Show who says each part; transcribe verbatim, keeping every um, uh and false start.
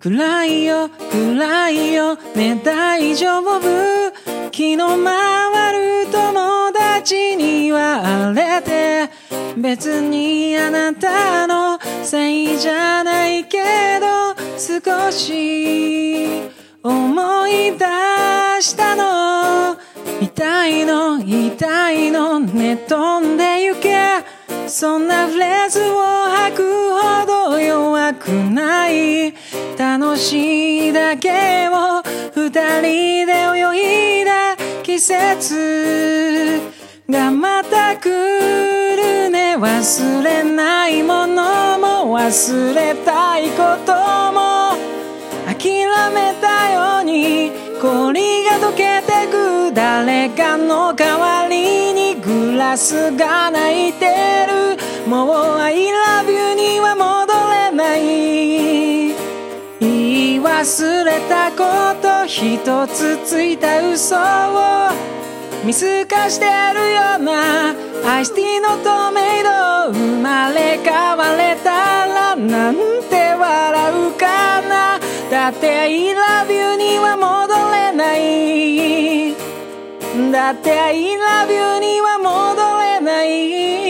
Speaker 1: 暗いよ暗いよね大丈夫気の回る友達にはあれて別にあなたのせいじゃないけど少し思い出したの痛いの痛いのね飛んで行けそんなフレーズを吐くほど弱くない楽しいだけを二人で泳いだ季節がまた来るね忘れないものも忘れたいことも諦めたように氷が溶けてく誰かの代わりにグラスが泣いてるもう I love you には戻れない言い忘れたこと一つついた嘘を見透かしてるようなアイスティーの透明度生まれ変われたらなんて笑うかなだって I love you には戻れないだって I love you には戻れない